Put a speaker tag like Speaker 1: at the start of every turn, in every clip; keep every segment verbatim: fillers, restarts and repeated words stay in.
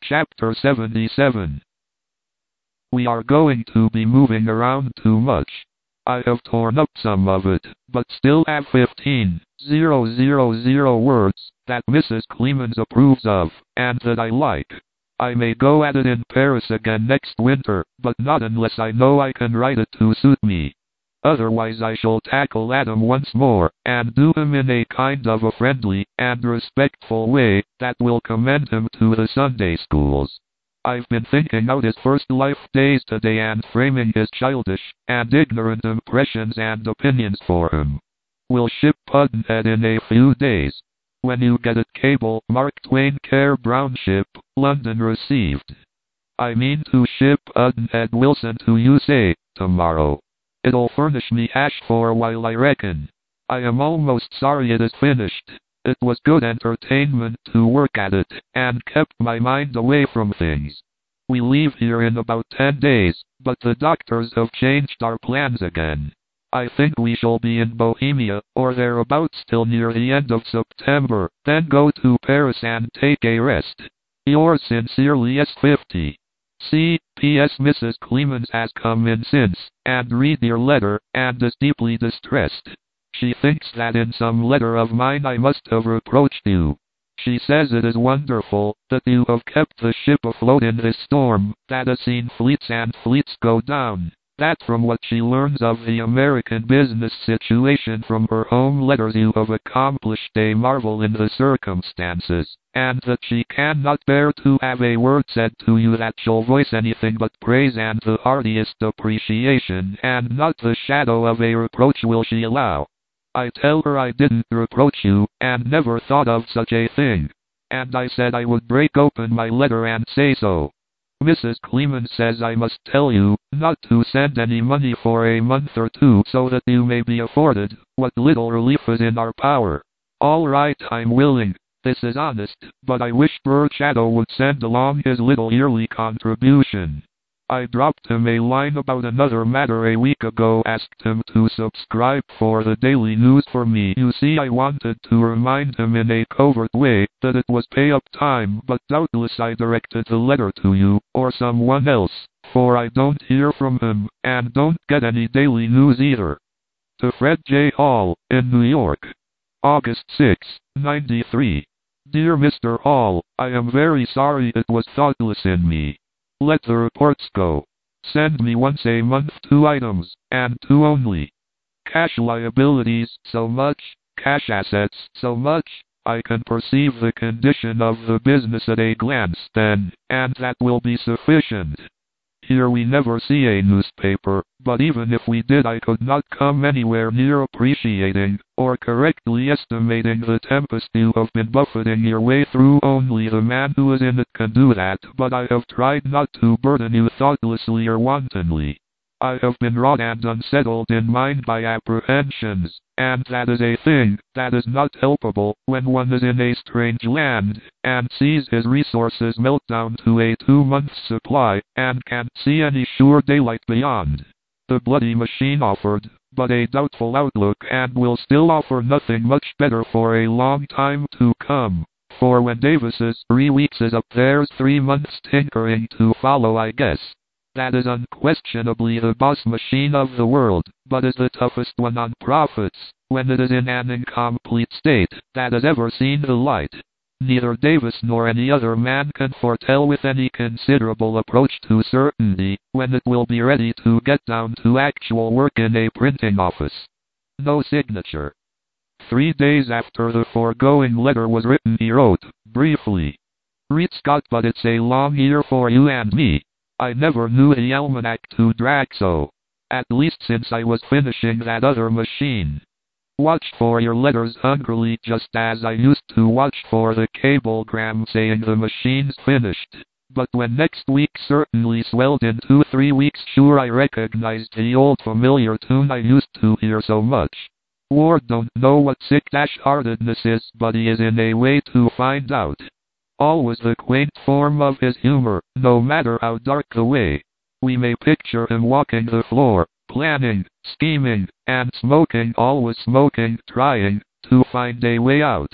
Speaker 1: Chapter seventy-seven. We are going to be moving around too much. I have torn up some of it, but still have fifteen thousand words that Missus Clemens approves of, and that I like. I may go at it in Paris again next winter, but not unless I know I can write it to suit me. Otherwise I shall tackle Adam once more, and do him in a kind of a friendly and respectful way that will commend him to the Sunday schools. I've been thinking out his first life days today and framing his childish and ignorant impressions and opinions for him. We'll ship Pudd'nhead in a few days. When you get it, cable Mark Twain, care Brown ship, London received. I mean to ship Pudd'nhead Wilson to you, say, tomorrow. It'll furnish me hash for a while, I reckon. I am almost sorry it is finished. It was good entertainment to work at it, and kept my mind away from things. We leave here in about ten days, but the doctors have changed our plans again. I think we shall be in Bohemia, or thereabouts till near the end of September, then go to Paris and take a rest. Yours sincerely, S fifty. C P S Missus Clemens has come in since, and read your letter, and is deeply distressed. She thinks that in some letter of mine I must have reproached you. She says it is wonderful that you have kept the ship afloat in this storm that has seen fleets and fleets go down. That from what she learns of the American business situation from her home letters you have accomplished a marvel in the circumstances, and that she cannot bear to have a word said to you that shall voice anything but praise and the heartiest appreciation, and not the shadow of a reproach will she allow. I tell her I didn't reproach you, and never thought of such a thing. And I said I would break open my letter and say so. Missus Clemens says I must tell you not to send any money for a month or two so that you may be afforded what little relief is in our power. All right, I'm willing. This is honest, but I wish Bert Shadow would send along his little yearly contribution. I dropped him a line about another matter a week ago, asked him to subscribe for the Daily News for me. You see, I wanted to remind him in a covert way that it was pay-up time, but doubtless I directed the letter to you, or someone else, for I don't hear from him, and don't get any Daily News either. To Fred J. Hall, in New York. August sixth, ninety-three. Dear Mister Hall, I am very sorry it was thoughtless in me. Let the reports go. Send me once a month two items, and two only. Cash liabilities, so much. Cash assets, so much. I can perceive the condition of the business at a glance then, and that will be sufficient. Here we never see a newspaper, but even if we did I could not come anywhere near appreciating, or correctly estimating the tempest you have been buffeting your way through. Only the man who is in it can do that, but I have tried not to burden you thoughtlessly or wantonly. I have been wrought and unsettled in mind by apprehensions, and that is a thing that is not helpable when one is in a strange land, and sees his resources melt down to a two-months supply, and can't see any sure daylight beyond. The bloody machine offered but a doubtful outlook, and will still offer nothing much better for a long time to come. For when Davis's three weeks is up, there's three months tinkering to follow, I guess. That is unquestionably the boss machine of the world, but is the toughest one on profits, when it is in an incomplete state, that has ever seen the light. Neither Davis nor any other man can foretell with any considerable approach to certainty when it will be ready to get down to actual work in a printing office. No signature. Three days after the foregoing letter was written he wrote, briefly, "Read Scott, but it's a long year for you and me. I never knew the almanac to drag so. At least since I was finishing that other machine. Watch for your letters hungrily, just as I used to watch for the cablegram saying the machine's finished. But when next week certainly swelled into three weeks, sure I recognized the old familiar tune I used to hear so much. Ward don't know what sick-heartedness is, but he is in a way to find out. Always the quaint form of his humor, no matter how dark the way. We may picture him walking the floor, planning, scheming, and smoking, always smoking, trying to find a way out.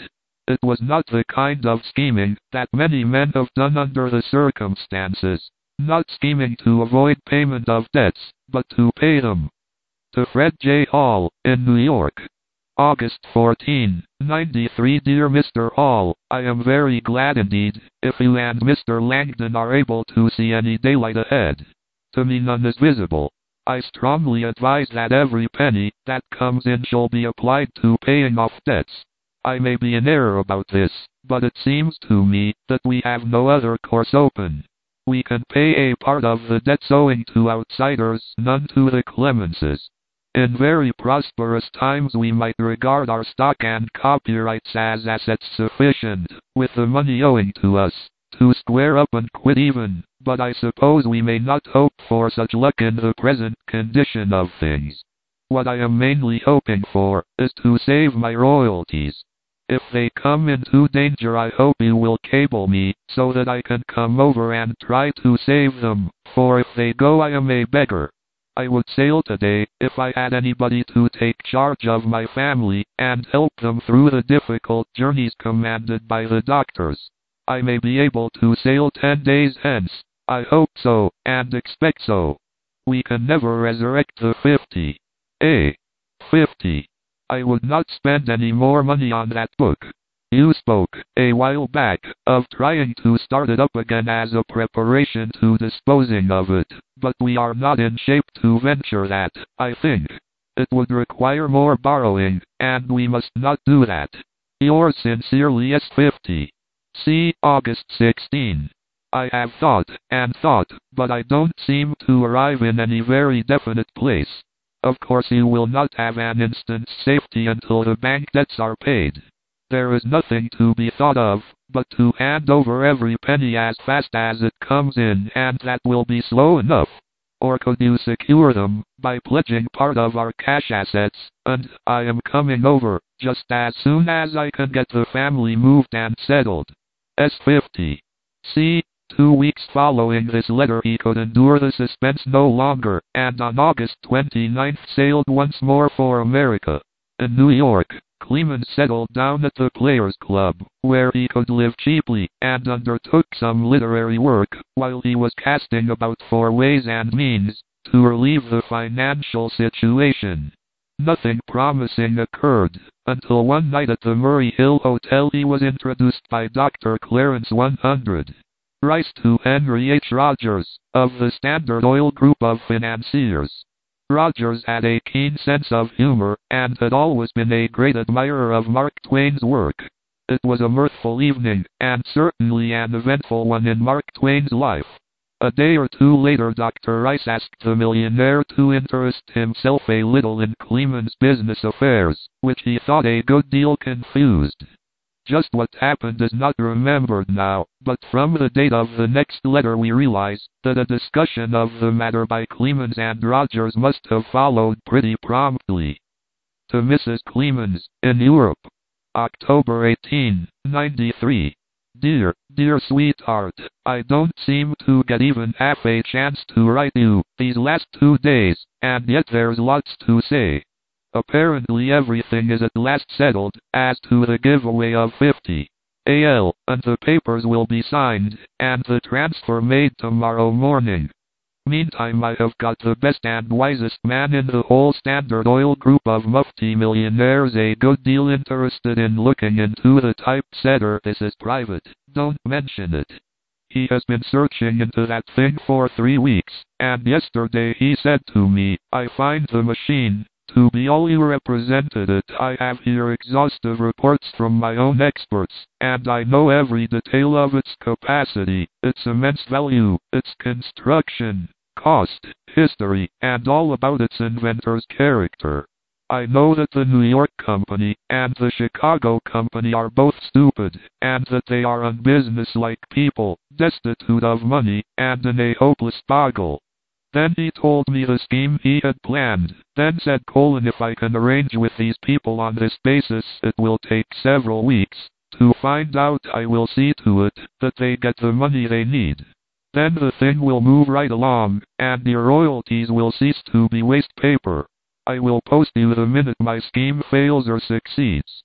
Speaker 1: It was not the kind of scheming that many men have done under the circumstances. Not scheming to avoid payment of debts, but to pay them. To Fred J. Hall, in New York. August fourteenth, ninety-three. Dear Mister Hall, I am very glad indeed if you and Mister Langdon are able to see any daylight ahead. To me none is visible. I strongly advise that every penny that comes in shall be applied to paying off debts. I may be in error about this, but it seems to me that we have no other course open. We can pay a part of the debts owing to outsiders, none to the Clemenses. In very prosperous times we might regard our stock and copyrights as assets sufficient, with the money owing to us, to square up and quit even, but I suppose we may not hope for such luck in the present condition of things. What I am mainly hoping for is to save my royalties. If they come into danger I hope you will cable me, so that I can come over and try to save them, for if they go I am a beggar. I would sail today, if I had anybody to take charge of my family, and help them through the difficult journeys commanded by the doctors. I may be able to sail ten days hence. I hope so, and expect so. We can never resurrect the fifty. A. fifty. I would not spend any more money on that book. You spoke, a while back, of trying to start it up again as a preparation to disposing of it, but we are not in shape to venture that, I think. It would require more borrowing, and we must not do that. Yours sincerely S fifty. See August sixteenth. I have thought, and thought, but I don't seem to arrive in any very definite place. Of course you will not have an instant's safety until the bank debts are paid. There is nothing to be thought of, but to hand over every penny as fast as it comes in, and that will be slow enough. Or could you secure them, by pledging part of our cash assets, and I am coming over, just as soon as I can get the family moved and settled. S fifty. See, two weeks following this letter he could endure the suspense no longer, and on August twenty-ninth sailed once more for America. In New York, Clemens settled down at the Players Club, where he could live cheaply, and undertook some literary work, while he was casting about for ways and means to relieve the financial situation. Nothing promising occurred, until one night at the Murray Hill Hotel he was introduced by Doctor Clarence one hundred Rice to Henry H. Rogers, of the Standard Oil Group of financiers. Rogers had a keen sense of humor, and had always been a great admirer of Mark Twain's work. It was a mirthful evening, and certainly an eventful one in Mark Twain's life. A day or two later Doctor Rice asked the millionaire to interest himself a little in Clemens' business affairs, which he thought a good deal confused. Just what happened is not remembered now, but from the date of the next letter we realize that a discussion of the matter by Clemens and Rogers must have followed pretty promptly. To Missus Clemens, in Europe. October eighteenth, ninety-three. Dear, dear sweetheart, I don't seem to get even half a chance to write you these last two days, and yet there's lots to say. Apparently everything is at last settled, as to the giveaway of fifty A L, and the papers will be signed, and the transfer made tomorrow morning. Meantime I have got the best and wisest man in the whole Standard Oil Group of mufti millionaires a good deal interested in looking into the typesetter. This is private, don't mention it. He has been searching into that thing for three weeks, and yesterday he said to me, I find the machine to be all you represented it. I have here exhaustive reports from my own experts, and I know every detail of its capacity, its immense value, its construction, cost, history, and all about its inventor's character. I know that the New York company and the Chicago company are both stupid, and that they are unbusinesslike people, destitute of money, and in a hopeless boggle. Then he told me the scheme he had planned, then said colon if I can arrange with these people on this basis it will take several weeks to find out. I will see to it that they get the money they need. Then the thing will move right along, and your royalties will cease to be waste paper. I will post you the minute my scheme fails or succeeds.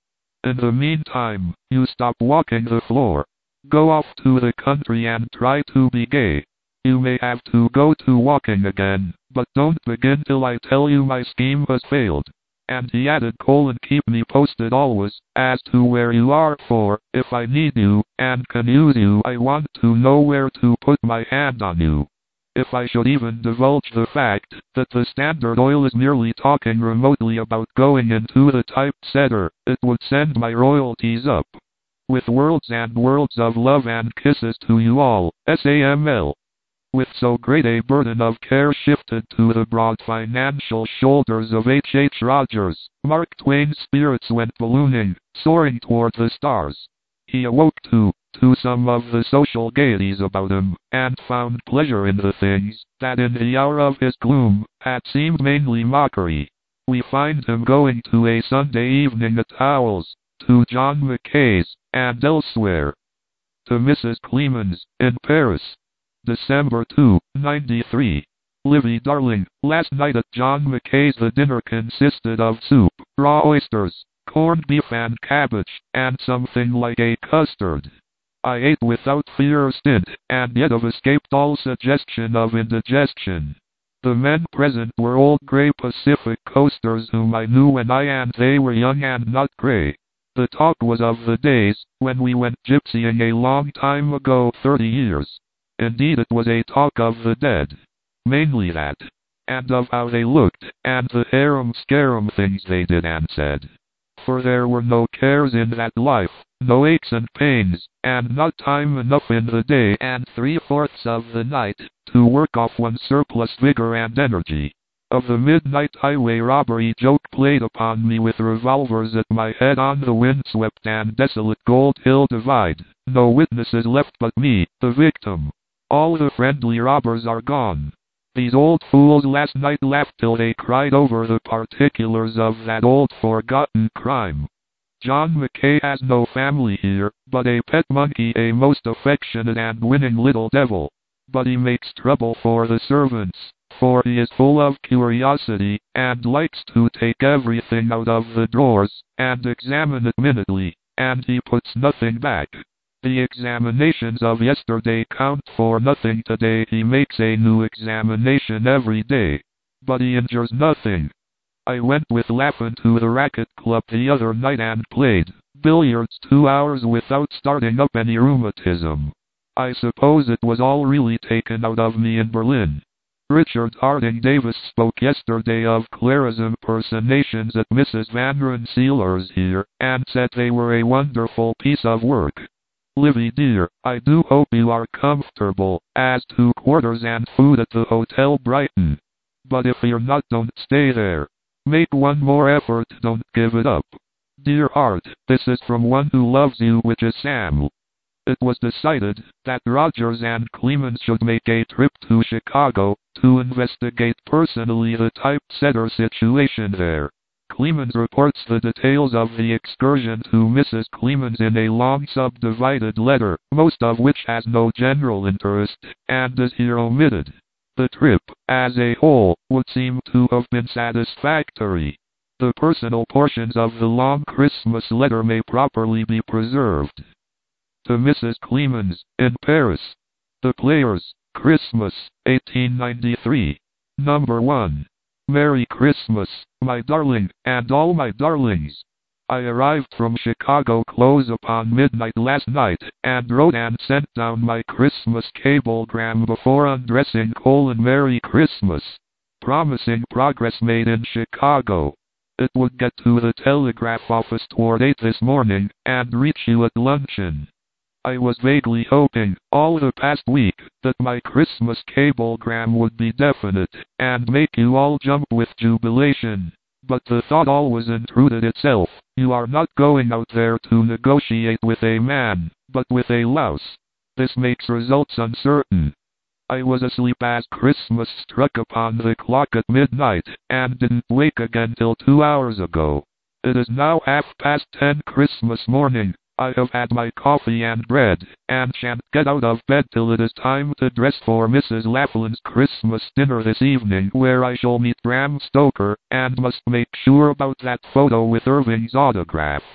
Speaker 1: In the meantime, you stop walking the floor. Go off to the country and try to be gay. You may have to go to walking again, but don't begin till I tell you my scheme has failed. And he added, colon, keep me posted always, as to where you are, for, if I need you, and can use you, I want to know where to put my hand on you. If I should even divulge the fact that the Standard Oil is merely talking remotely about going into the typesetter, it would send my royalties up. With worlds and worlds of love and kisses to you all, S A M L. With so great a burden of care shifted to the broad financial shoulders of H H. Rogers, Mark Twain's spirits went ballooning, soaring toward the stars. He awoke to, to some of the social gaieties about him, and found pleasure in the things that in the hour of his gloom had seemed mainly mockery. We find him going to a Sunday evening at Howells, to John Mackay's, and elsewhere. To Missus Clemens, in Paris. December second, ninety-three. Livy darling, last night at John Mackay's the dinner consisted of soup, raw oysters, corned beef and cabbage, and something like a custard. I ate without fear or stint, and yet have escaped all suggestion of indigestion. The men present were old grey Pacific coasters whom I knew when I and they were young and not grey. The talk was of the days when we went gypsying a long time ago, thirty years. Indeed, it was a talk of the dead. Mainly that. And of how they looked, and the harum-scarum things they did and said. For there were no cares in that life, no aches and pains, and not time enough in the day and three-fourths of the night to work off one's surplus vigor and energy. Of the midnight highway robbery joke played upon me with revolvers at my head on the windswept and desolate Gold Hill Divide, no witnesses left but me, the victim. All the friendly robbers are gone. These old fools last night laughed till they cried over the particulars of that old forgotten crime. John Mackay has no family here, but a pet monkey, a most affectionate and winning little devil. But he makes trouble for the servants, for he is full of curiosity, and likes to take everything out of the drawers, and examine it minutely, and he puts nothing back. The examinations of yesterday count for nothing today. He makes a new examination every day. But he injures nothing. I went with Laffin to the racket club the other night and played billiards two hours without starting up any rheumatism. I suppose it was all really taken out of me in Berlin. Richard Harding Davis spoke yesterday of Clara's impersonations at Missus Van Rensselaer's here, and said they were a wonderful piece of work. Livy dear, I do hope you are comfortable, as to quarters and food at the Hotel Brighton. But if you're not, don't stay there. Make one more effort, don't give it up. Dear heart, this is from one who loves you, which is Sam. It was decided that Rogers and Clemens should make a trip to Chicago to investigate personally the typesetter situation there. Clemens reports the details of the excursion to Missus Clemens in a long subdivided letter, most of which has no general interest, and is here omitted. The trip, as a whole, would seem to have been satisfactory. The personal portions of the long Christmas letter may properly be preserved. To Missus Clemens, in Paris. The Players, Christmas, eighteen ninety-three. Number one. Merry Christmas, my darling, and all my darlings. I arrived from Chicago close upon midnight last night, and wrote and sent down my Christmas cablegram before undressing, colon Merry Christmas. Promising progress made in Chicago. It would get to the telegraph office toward eight this morning, and reach you at luncheon. I was vaguely hoping, all the past week, that my Christmas cablegram would be definite, and make you all jump with jubilation. But the thought always intruded itself. You are not going out there to negotiate with a man, but with a louse. This makes results uncertain. I was asleep as Christmas struck upon the clock at midnight, and didn't wake again till two hours ago. It is now half past ten Christmas morning. I have had my coffee and bread, and shan't get out of bed till it is time to dress for Missus Laughlin's Christmas dinner this evening, where I shall meet Bram Stoker, and must make sure about that photo with Irving's autograph.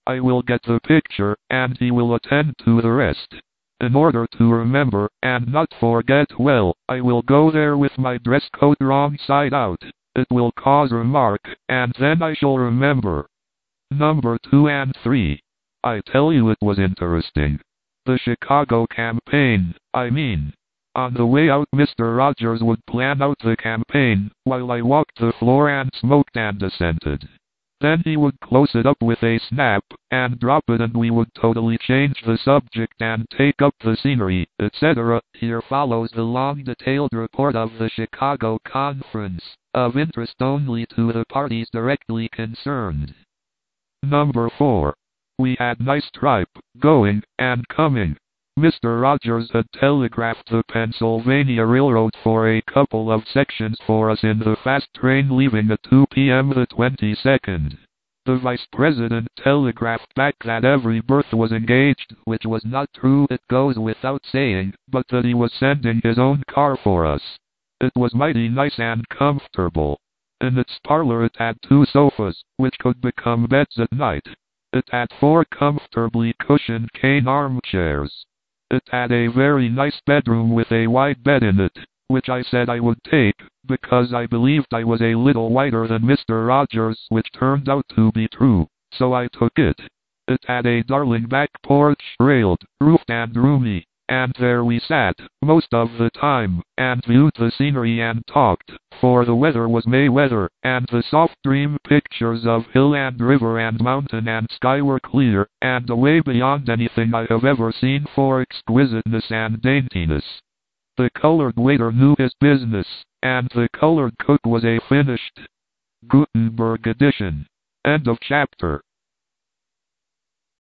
Speaker 1: I will get the picture, and he will attend to the rest. In order to remember, and not forget, well, I will go there with my dress coat wrong side out. It will cause remark, and then I shall remember. Number two and three. I tell you it was interesting. The Chicago campaign, I mean. On the way out Mister Rogers would plan out the campaign, while I walked the floor and smoked and assented. Then he would close it up with a snap, and drop it, and we would totally change the subject and take up the scenery, et cetera. Here follows the long detailed report of the Chicago Conference, of interest only to the parties directly concerned. Number four. We had nice tripe, going, and coming. Mister Rogers had telegraphed the Pennsylvania Railroad for a couple of sections for us in the fast train leaving at two p.m. the twenty-second. The Vice President telegraphed back that every berth was engaged, which was not true, it goes without saying, but that he was sending his own car for us. It was mighty nice and comfortable. In its parlor it had two sofas, which could become beds at night. It had four comfortably cushioned cane armchairs. It had a very nice bedroom with a wide bed in it, which I said I would take, because I believed I was a little wider than Mister Rogers, which turned out to be true, so I took it. It had a darling back porch, railed, roofed and roomy, and there we sat, most of the time, and viewed the scenery and talked, for the weather was May weather, and the soft dream pictures of hill and river and mountain and sky were clear, and away beyond anything I have ever seen for exquisiteness and daintiness. The colored waiter knew his business, and the colored cook was a finished Gutenberg edition. End of chapter.